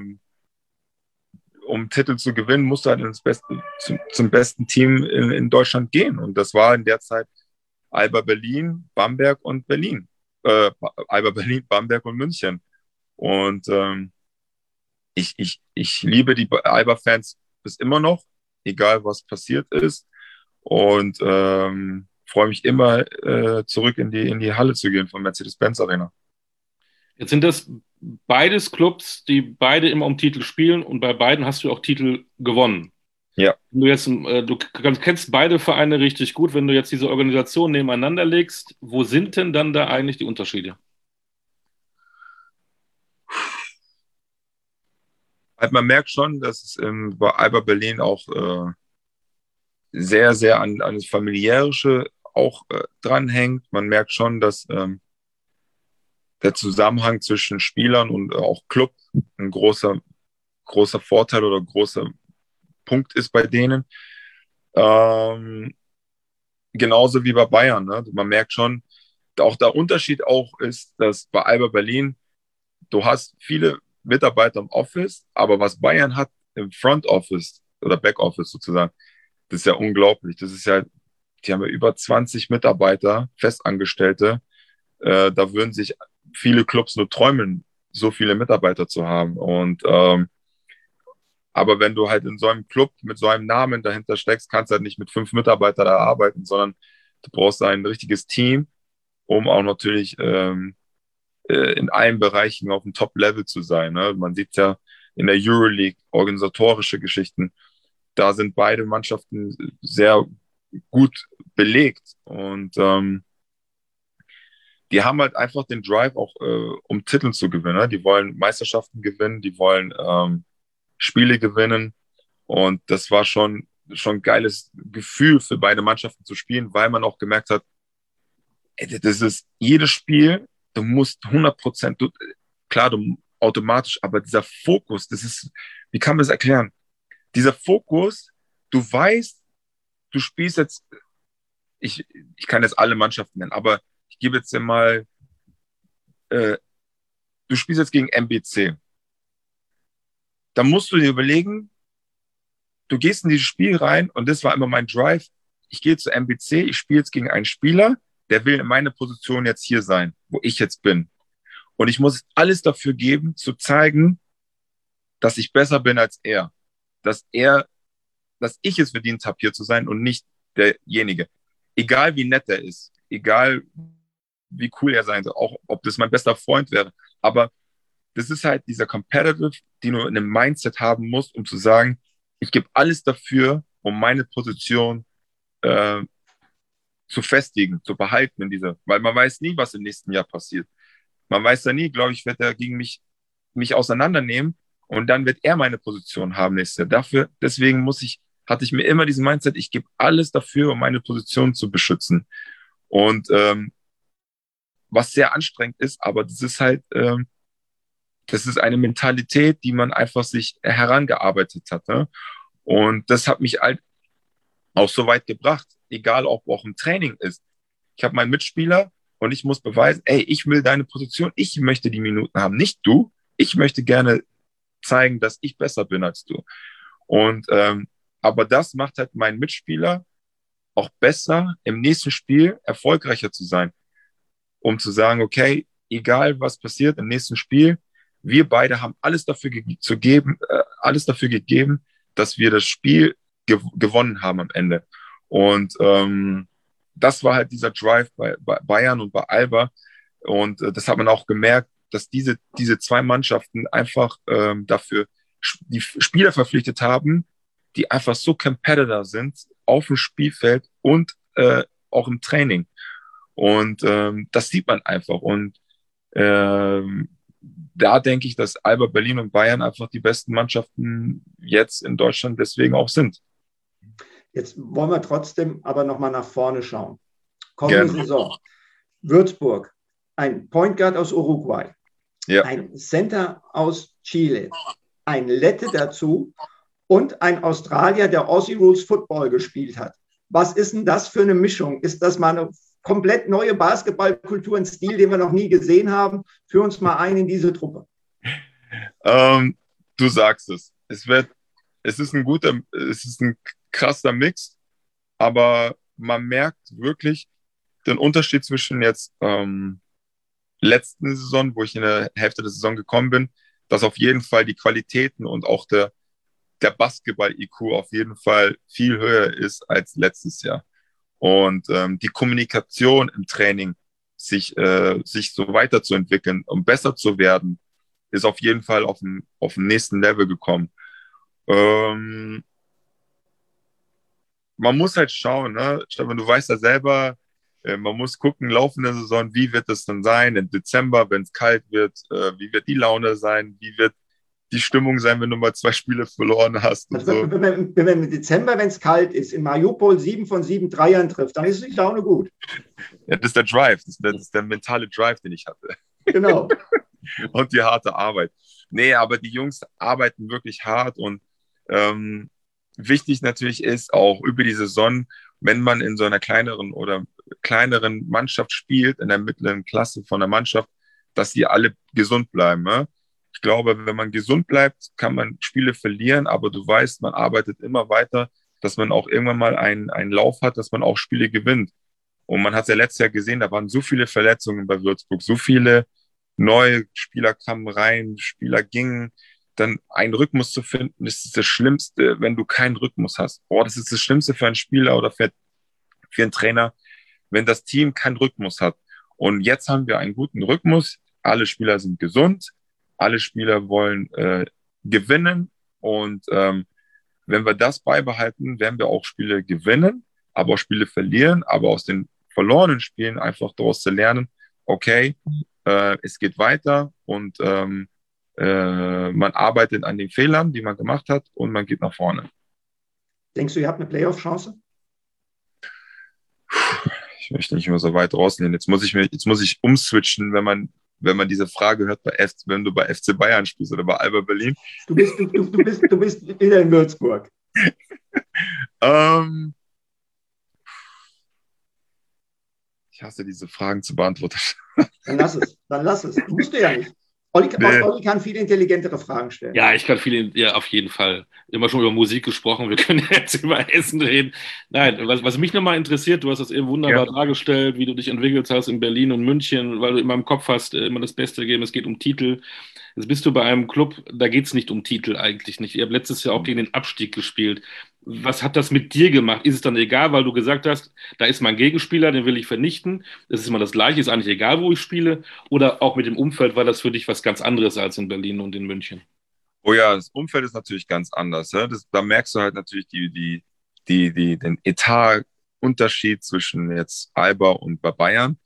um Titel zu gewinnen, musst du halt zum besten Team in Deutschland gehen. Und das war in der Zeit Alba Berlin, Bamberg und Berlin. Alba Berlin, Bamberg und München. Und ich liebe die Alba-Fans bis immer noch, egal was passiert ist. Und freue mich immer, zurück in die Halle zu gehen von Mercedes-Benz Arena. Jetzt sind das beides Clubs, die beide immer um Titel spielen und bei beiden hast du auch Titel gewonnen. Ja. Du kennst beide Vereine richtig gut. Wenn du jetzt diese Organisation nebeneinander legst, wo sind denn dann da eigentlich die Unterschiede? Also man merkt schon, dass es bei Alba Berlin auch sehr, sehr an das Familiäre auch dranhängt. Man merkt schon, dass der Zusammenhang zwischen Spielern und auch Club ein großer Vorteil oder großer Punkt ist bei denen. Genauso wie bei Bayern. Ne? Man merkt schon, auch der Unterschied auch ist, dass bei Alba Berlin, du hast viele Mitarbeiter im Office, aber was Bayern hat im Front Office oder Back Office sozusagen, das ist ja unglaublich. Das ist ja, die haben ja über 20 Mitarbeiter, Festangestellte. Da würden sich viele Clubs nur träumen, so viele Mitarbeiter zu haben. Und Aber wenn du halt in so einem Club mit so einem Namen dahinter steckst, kannst du halt nicht mit 5 Mitarbeitern da arbeiten, sondern du brauchst ein richtiges Team, um auch natürlich in allen Bereichen auf dem Top-Level zu sein. Ne? Man sieht ja in der Euroleague organisatorische Geschichten. Da sind beide Mannschaften sehr gut belegt. Und die haben halt einfach den Drive auch, um Titel zu gewinnen. Ne? Die wollen Meisterschaften gewinnen, die wollen Spiele gewinnen. Und das war schon ein geiles Gefühl für beide Mannschaften zu spielen, weil man auch gemerkt hat, ey, das ist jedes Spiel, du musst 100%, klar, du automatisch, aber dieser Fokus, das ist, wie kann man das erklären? Dieser Fokus, du weißt, du spielst jetzt, ich kann jetzt alle Mannschaften nennen, aber ich gebe jetzt mal, äh, du spielst jetzt gegen MBC. Da musst du dir überlegen, du gehst in dieses Spiel rein und das war immer mein Drive. Ich gehe zu MBC, ich spiele jetzt gegen einen Spieler, der will in meiner Position jetzt hier sein, wo ich jetzt bin. Und ich muss alles dafür geben, zu zeigen, dass ich besser bin als er. Dass ich es verdient habe, hier zu sein und nicht derjenige. Egal wie nett er ist, egal wie cool er sein soll, auch ob das mein bester Freund wäre. Aber das ist halt dieser Competitive, den du in einem Mindset haben musst, um zu sagen, ich gebe alles dafür, um meine Position zu festigen, zu behalten in dieser, weil man weiß nie, was im nächsten Jahr passiert. Man weiß ja nie, glaube ich, wird er gegen mich auseinandernehmen und dann wird er meine Position haben nächstes Jahr. Deswegen hatte ich mir immer diesen Mindset, ich gebe alles dafür, um meine Position zu beschützen. Und was sehr anstrengend ist, aber das ist halt, das ist eine Mentalität, die man einfach sich herangearbeitet hat. Ne? Und das hat mich halt auch so weit gebracht, egal ob auch im Training ist. Ich habe meinen Mitspieler und ich muss beweisen, ey, ich will deine Position, ich möchte die Minuten haben, nicht du. Ich möchte gerne zeigen, dass ich besser bin als du. Und aber das macht halt meinen Mitspieler auch besser, im nächsten Spiel erfolgreicher zu sein, um zu sagen, okay, egal was passiert im nächsten Spiel, wir beide haben alles dafür gegeben, dass wir das Spiel gewonnen haben am Ende. Und das war halt dieser Drive bei Bayern und bei Alba. Und das hat man auch gemerkt, dass diese zwei Mannschaften einfach dafür die Spieler verpflichtet haben, die einfach so Competitor sind auf dem Spielfeld und auch im Training. Und das sieht man einfach. Und da denke ich, dass Alba Berlin und Bayern einfach die besten Mannschaften jetzt in Deutschland deswegen auch sind. Jetzt wollen wir trotzdem aber nochmal nach vorne schauen. Kommende Saison. Würzburg, ein Point Guard aus Uruguay, ja. Ein Center aus Chile, ein Lette dazu und ein Australier, der Aussie Rules Football gespielt hat. Was ist denn das für eine Mischung? Ist das mal eine komplett neue Basketballkultur, ein Stil, den wir noch nie gesehen haben? Führ uns mal ein in diese Truppe. Du sagst es. Es ist ein krasser Mix, aber man merkt wirklich den Unterschied zwischen jetzt letzten Saison, wo ich in der Hälfte der Saison gekommen bin, dass auf jeden Fall die Qualitäten und auch der Basketball-IQ auf jeden Fall viel höher ist als letztes Jahr. Und die Kommunikation im Training, sich so weiterzuentwickeln, um besser zu werden, ist auf jeden Fall auf den nächsten Level gekommen. Man muss halt schauen, ne? Stefan, du weißt ja selber, man muss gucken, laufende Saison, wie wird es dann sein im Dezember, wenn es kalt wird, wie wird die Laune sein, wie wird die Stimmung sein, wenn du mal 2 Spiele verloren hast. Und also, so. wenn man im Dezember, wenn es kalt ist, in Mariupol 7 von 7 Dreiern trifft, dann ist die Laune gut. Ja, das ist der Drive, das ist der mentale Drive, den ich hatte. Genau. Und die harte Arbeit. Nee, aber die Jungs arbeiten wirklich hart und wichtig natürlich ist auch über die Saison, wenn man in so einer kleineren Mannschaft spielt, in der mittleren Klasse von der Mannschaft, dass die alle gesund bleiben. Ne? Ich glaube, wenn man gesund bleibt, kann man Spiele verlieren, aber du weißt, man arbeitet immer weiter, dass man auch irgendwann mal einen Lauf hat, dass man auch Spiele gewinnt. Und man hat es ja letztes Jahr gesehen, da waren so viele Verletzungen bei Würzburg, so viele neue Spieler kamen rein, Spieler gingen. dann einen Rhythmus zu finden, ist das Schlimmste, wenn du keinen Rhythmus hast. Das ist das Schlimmste für einen Spieler oder für einen Trainer, wenn das Team keinen Rhythmus hat. Und jetzt haben wir einen guten Rhythmus. Alle Spieler sind gesund. Alle Spieler wollen gewinnen. Und wenn wir das beibehalten, werden wir auch Spiele gewinnen, aber auch Spiele verlieren. Aber aus den verlorenen Spielen einfach daraus zu lernen, okay, es geht weiter und man arbeitet an den Fehlern, die man gemacht hat, und man geht nach vorne. Denkst du, ihr habt eine Playoff-Chance? Ich möchte nicht immer so weit rausnehmen. Jetzt muss ich umswitchen, wenn man diese Frage hört, wenn du bei FC Bayern spielst oder bei Alba Berlin. Du bist wieder in Würzburg. Ich hasse diese Fragen zu beantworten. Dann lass es. Du musst ja nicht. Olli kann viel intelligentere Fragen stellen. Ja, ich kann auf jeden Fall. Immer schon über Musik gesprochen, wir können jetzt über Essen reden. Nein, was mich nochmal interessiert, du hast das eben wunderbar dargestellt, wie du dich entwickelt hast in Berlin und München, weil du immer im Kopf hast, immer das Beste gegeben, es geht um Titel. Jetzt bist du bei einem Club, da geht es nicht um Titel eigentlich nicht. Ihr habt letztes Jahr auch gegen den Abstieg gespielt. Was hat das mit dir gemacht? Ist es dann egal, weil du gesagt hast, da ist mein Gegenspieler, den will ich vernichten. Das ist immer das Gleiche, ist eigentlich egal, wo ich spiele. Oder auch mit dem Umfeld war das für dich was ganz anderes als in Berlin und in München? Oh ja, das Umfeld ist natürlich ganz anders. Ja? Da merkst du halt natürlich den Etatunterschied zwischen jetzt Alba und bei Bayern.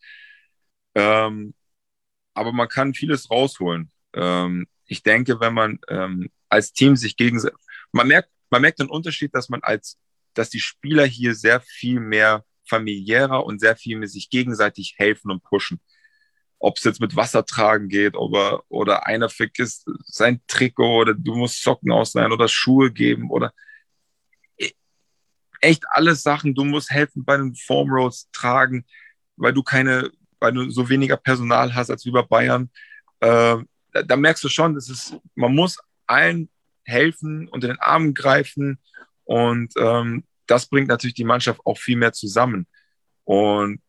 Aber man kann vieles rausholen. Ich denke, wenn man als Team sich gegenseitig, man merkt den Unterschied, dass die Spieler hier sehr viel mehr familiärer und sehr viel mehr sich gegenseitig helfen und pushen. Ob es jetzt mit Wasser tragen geht oder einer vergisst sein Trikot oder du musst Socken ausleihen oder Schuhe geben oder echt alles Sachen. Du musst helfen bei den Foam Rolls tragen, weil du so weniger Personal hast als wie bei Bayern. Da merkst du schon, man muss allen helfen, unter den Armen greifen, und das bringt natürlich die Mannschaft auch viel mehr zusammen. Und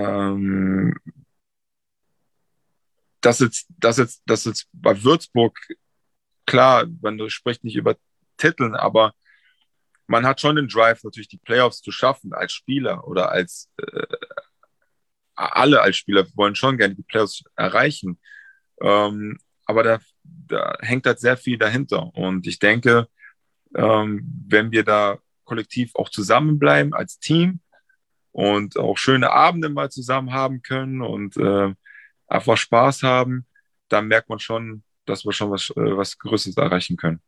das jetzt bei Würzburg, klar, man spricht nicht über Titeln, aber man hat schon den Drive, natürlich die Playoffs zu schaffen als Spieler oder alle als Spieler wollen schon gerne die Playoffs erreichen. Aber da hängt halt sehr viel dahinter. Und ich denke, wenn wir da kollektiv auch zusammenbleiben als Team und auch schöne Abende mal zusammen haben können und einfach Spaß haben, dann merkt man schon, dass wir schon was Größeres erreichen können.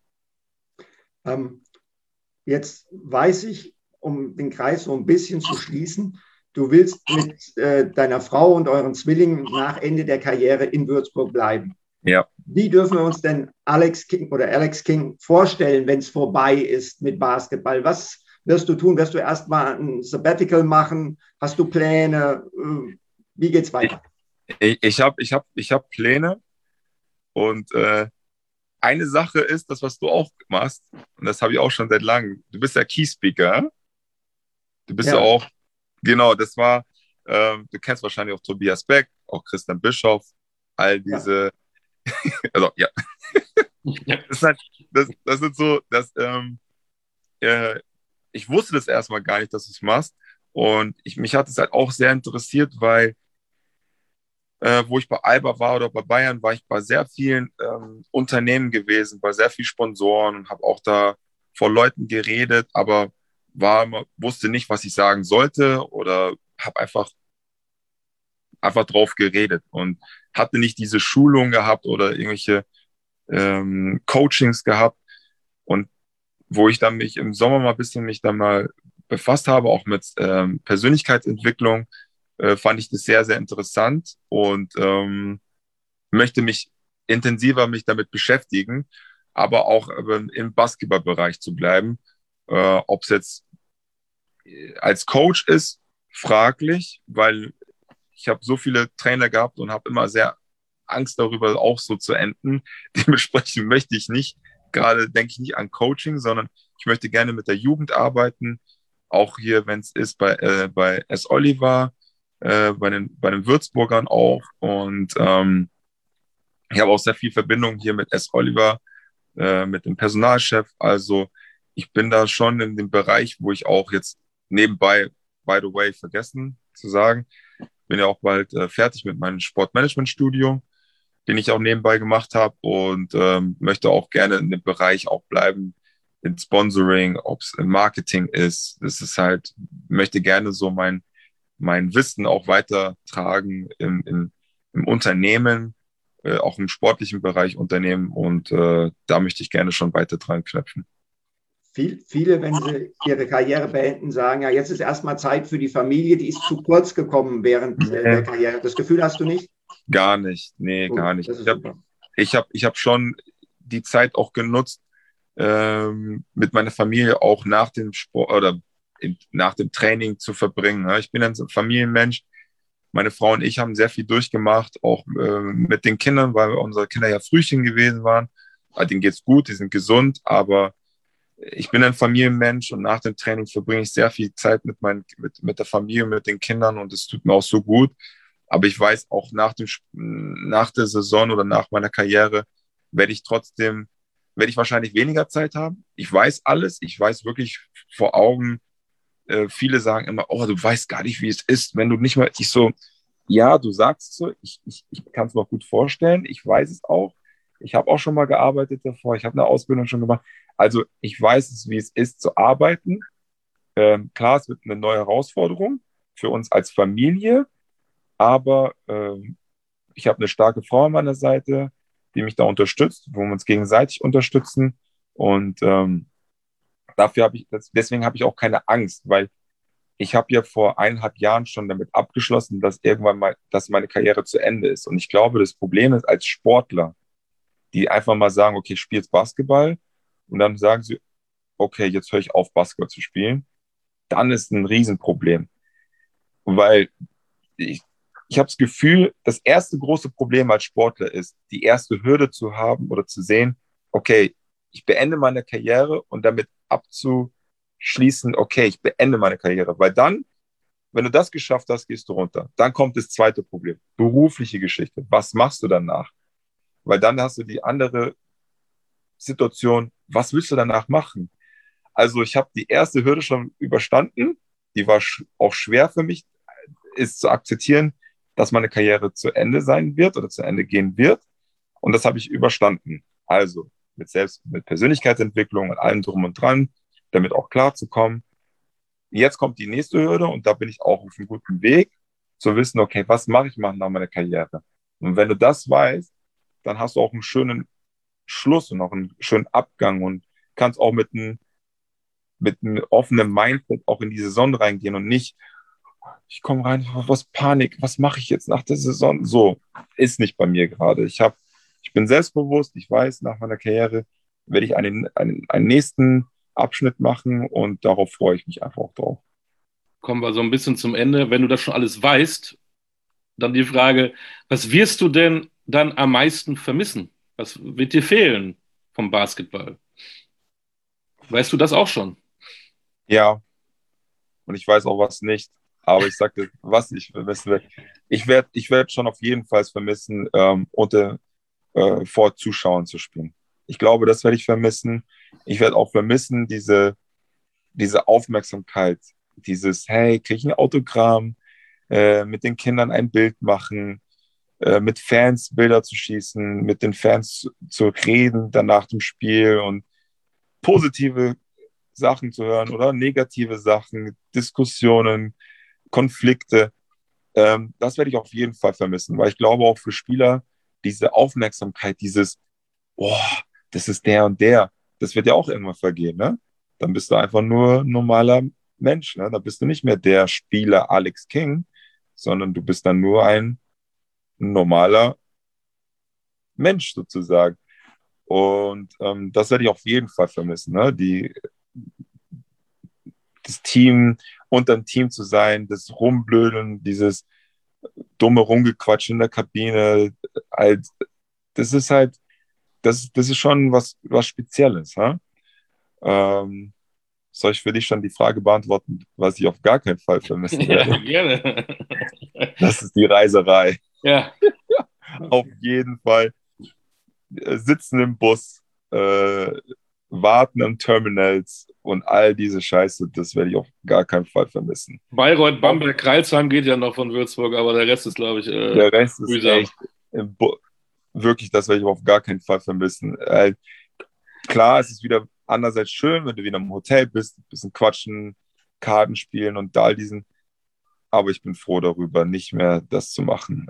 Jetzt weiß ich, um den Kreis so ein bisschen zu schließen, du willst mit deiner Frau und euren Zwillingen nach Ende der Karriere in Würzburg bleiben. Ja. Wie dürfen wir uns denn Alex King vorstellen, wenn es vorbei ist mit Basketball? Was wirst du tun? Wirst du erstmal ein Sabbatical machen? Hast du Pläne? Wie geht's weiter? Ich hab Pläne, und eine Sache ist, das, was du auch machst, und das habe ich auch schon seit langem, du bist ja Key-Speaker. Du bist ja auch, genau, das war, du kennst wahrscheinlich auch Tobias Beck, auch Christian Bischoff, all diese, also ja. Das sind so, ich wusste das erstmal gar nicht, dass du es machst, und mich hat es halt auch sehr interessiert, weil wo ich bei Alba war oder bei Bayern, war ich bei sehr vielen Unternehmen gewesen, bei sehr vielen Sponsoren, und habe auch da vor Leuten geredet, aber wusste nicht, was ich sagen sollte, oder habe einfach drauf geredet und hatte nicht diese Schulung gehabt oder irgendwelche Coachings gehabt. Und wo ich dann mich im Sommer mal ein bisschen befasst habe, auch mit Persönlichkeitsentwicklung, fand ich das sehr, sehr interessant und möchte mich intensiver damit beschäftigen, aber auch im Basketballbereich zu bleiben. Ob es jetzt als Coach ist, fraglich, weil ich habe so viele Trainer gehabt und habe immer sehr Angst darüber, auch so zu enden. Dementsprechend möchte ich nicht, gerade denke ich nicht an Coaching, sondern ich möchte gerne mit der Jugend arbeiten, auch hier, wenn es ist bei S. Oliver, bei den Würzburgern auch. Und ich habe auch sehr viel Verbindung hier mit S. Oliver, mit dem Personalchef. Also ich bin da schon in dem Bereich, wo ich auch jetzt nebenbei, by the way, vergessen zu sagen, bin ja auch bald fertig mit meinem Sportmanagement-Studium, den ich auch nebenbei gemacht habe und möchte auch gerne in dem Bereich auch bleiben, in Sponsoring, ob es im Marketing ist. Das ist halt, möchte gerne so mein Wissen auch weitertragen im Unternehmen, auch im sportlichen Bereich Unternehmen und da möchte ich gerne schon weiter dran knüpfen. Viele, wenn sie ihre Karriere beenden, sagen, ja, jetzt ist erstmal Zeit für die Familie, die ist zu kurz gekommen während der Karriere. Das Gefühl hast du nicht? Gar nicht, nee, Gut, gar nicht. das ist super. Ich hab schon die Zeit auch genutzt, mit meiner Familie auch nach dem Sport oder nach dem Training zu verbringen. Ne? Ich bin ein Familienmensch. Meine Frau und ich haben sehr viel durchgemacht, auch mit den Kindern, weil unsere Kinder ja Frühchen gewesen waren. Denen geht's gut, die sind gesund, aber ich bin ein Familienmensch und nach dem Training verbringe ich sehr viel Zeit mit der Familie, mit den Kindern und es tut mir auch so gut. Aber ich weiß auch nach der Saison oder nach meiner Karriere werde ich wahrscheinlich weniger Zeit haben. Ich weiß alles, ich weiß wirklich vor Augen. Viele sagen immer, oh, du weißt gar nicht, wie es ist, wenn du nicht mehr, ich so, ja, du sagst so, ich kann es mir auch gut vorstellen, ich weiß es auch, ich habe auch schon mal gearbeitet davor, ich habe eine Ausbildung schon gemacht, also ich weiß es, wie es ist zu arbeiten. Klar, es wird eine neue Herausforderung für uns als Familie, aber ich habe eine starke Frau an meiner Seite, die mich da unterstützt, wo wir uns gegenseitig unterstützen und deswegen habe ich auch keine Angst, weil ich habe ja vor 1,5 Jahren schon damit abgeschlossen, dass irgendwann mal, dass meine Karriere zu Ende ist. Und ich glaube, das Problem ist als Sportler, die einfach mal sagen, okay, ich spiele jetzt Basketball und dann sagen sie, okay, jetzt höre ich auf, Basketball zu spielen, dann ist ein Riesenproblem. Weil ich habe das Gefühl, das erste große Problem als Sportler ist, die erste Hürde zu haben oder zu sehen, okay, ich beende meine Karriere und damit abzuschließen, okay, ich beende meine Karriere. Weil dann, wenn du das geschafft hast, gehst du runter. Dann kommt das zweite Problem, berufliche Geschichte. Was machst du danach? Weil dann hast du die andere Situation, was willst du danach machen? Also ich habe die erste Hürde schon überstanden. Die war auch schwer für mich, ist zu akzeptieren, dass meine Karriere zu Ende sein wird oder zu Ende gehen wird. Und das habe ich überstanden. Also mit Persönlichkeitsentwicklung und allem drum und dran, damit auch klarzukommen. Jetzt kommt die nächste Hürde und da bin ich auch auf einem guten Weg, zu wissen, okay, was mache ich nach meiner Karriere? Und wenn du das weißt, dann hast du auch einen schönen Schluss und auch einen schönen Abgang und kannst auch mit einem offenen Mindset auch in die Saison reingehen und nicht, ich komme rein, was Panik, was mache ich jetzt nach der Saison? So ist nicht bei mir gerade. Ich bin selbstbewusst, ich weiß, nach meiner Karriere werde ich einen nächsten Abschnitt machen und darauf freue ich mich einfach auch drauf. Kommen wir so ein bisschen zum Ende. Wenn du das schon alles weißt, dann die Frage, was wirst du denn dann am meisten vermissen? Was wird dir fehlen vom Basketball? Weißt du das auch schon? Ja, und ich weiß auch was nicht. Aber ich sagte, was ich vermissen werde. Ich werd schon auf jeden Fall vermissen, vor Zuschauern zu spielen. Ich glaube, das werde ich vermissen. Ich werde auch vermissen, diese Aufmerksamkeit, dieses, hey, kriege ich ein Autogramm, mit den Kindern ein Bild machen, mit Fans Bilder zu schießen, mit den Fans zu reden dann nach dem Spiel und positive Sachen zu hören oder negative Sachen, Diskussionen, Konflikte. Das werde ich auf jeden Fall vermissen, weil ich glaube auch für Spieler diese Aufmerksamkeit, oh, das ist der und der, das wird ja auch irgendwann vergehen, ne? Dann bist du einfach nur ein normaler Mensch, ne? Da bist du nicht mehr der Spieler Alex King, sondern du bist dann nur ein normaler Mensch sozusagen. Und das werde ich auf jeden Fall vermissen, ne? Das Team, unter dem Team zu sein, das Rumblödeln, dieses dumme Rumgequatsch in der Kabine, das ist halt, das ist schon was Spezielles. Ha? Soll ich für dich schon die Frage beantworten, was ich auf gar keinen Fall vermissen werde? Ja, gerne. Das ist die Reiserei. Ja. Auf jeden Fall sitzen im Bus, Warten an Terminals und all diese Scheiße, das werde ich auf gar keinen Fall vermissen. Bayreuth, Bamberg, Crailsheim geht ja noch von Würzburg, aber der Rest ist, glaube ich, der Rest ist echt, wirklich, das werde ich auf gar keinen Fall vermissen. Klar, es ist wieder andererseits schön, wenn du wieder im Hotel bist, ein bisschen quatschen, Karten spielen und all diesen, aber ich bin froh darüber, nicht mehr das zu machen.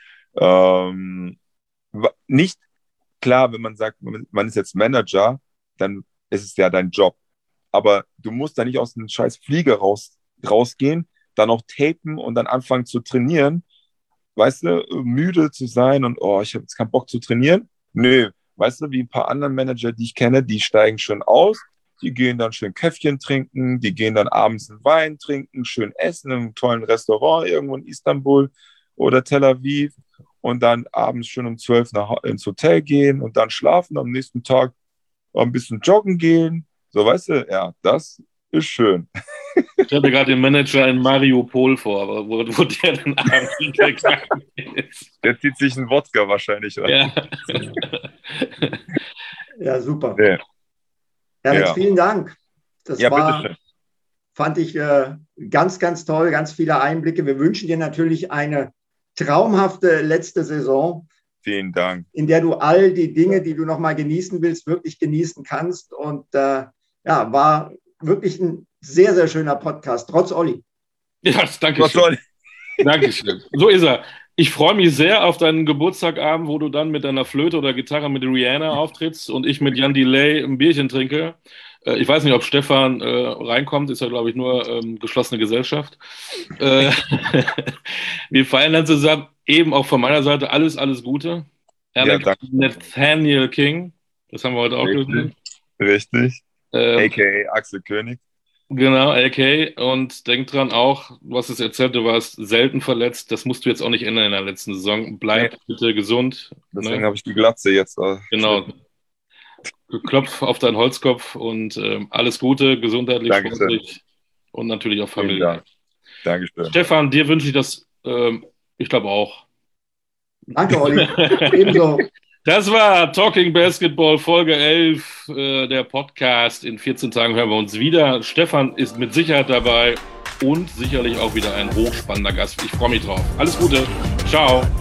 Nicht klar, wenn man sagt, man ist jetzt Manager, dann ist es ja dein Job. Aber du musst da nicht aus dem scheiß Flieger rausgehen, dann auch tapen und dann anfangen zu trainieren. Weißt du, müde zu sein und ich habe jetzt keinen Bock zu trainieren. Nö, weißt du, wie ein paar andere Manager, die ich kenne, die steigen schön aus, die gehen dann schön Käffchen trinken, die gehen dann abends einen Wein trinken, schön essen in einem tollen Restaurant irgendwo in Istanbul oder Tel Aviv und dann abends schön um 12 ins Hotel gehen und dann schlafen, am nächsten Tag ein bisschen joggen gehen. So, weißt du, ja, das ist schön. Ich hatte gerade den Manager in Mariupol vor, aber wo der dann abends hintergegangen ist. Der zieht sich einen Wodka wahrscheinlich rein. Ja, ja super. Ja. Alex, vielen Dank. Das bitteschön. Fand ich ganz, ganz toll, ganz viele Einblicke. Wir wünschen dir natürlich eine traumhafte letzte Saison. Vielen Dank. In der du all die Dinge, die du noch mal genießen willst, wirklich genießen kannst. Und war wirklich ein sehr, sehr schöner Podcast, trotz Olli. Ja, danke schön. Dankeschön. So ist er. Ich freue mich sehr auf deinen Geburtstagabend, wo du dann mit deiner Flöte oder Gitarre mit Rihanna auftrittst und ich mit Jan Delay ein Bierchen trinke. Ich weiß nicht, ob Stefan reinkommt, ist ja, glaube ich, nur geschlossene Gesellschaft. Wir feiern dann zusammen, eben auch von meiner Seite alles Gute. Nathaniel King, das haben wir heute auch gehört. Richtig. A.k.a. Axel König. Genau, A.k. Und denk dran auch, du hast es erzählt, du warst selten verletzt. Das musst du jetzt auch nicht ändern in der letzten Saison. Bleib bitte gesund. Deswegen habe ich die Glatze jetzt. Genau. Klopf auf deinen Holzkopf und alles Gute, gesundheitlich, sportlich und natürlich auch Familie. Dankeschön. Stefan, dir wünsche ich das, ich glaube auch. Danke, Olli. Ebenso. Das war Talking Basketball Folge 11, der Podcast. In 14 Tagen hören wir uns wieder. Stefan ist mit Sicherheit dabei und sicherlich auch wieder ein hochspannender Gast. Ich freue mich drauf. Alles Gute. Ciao.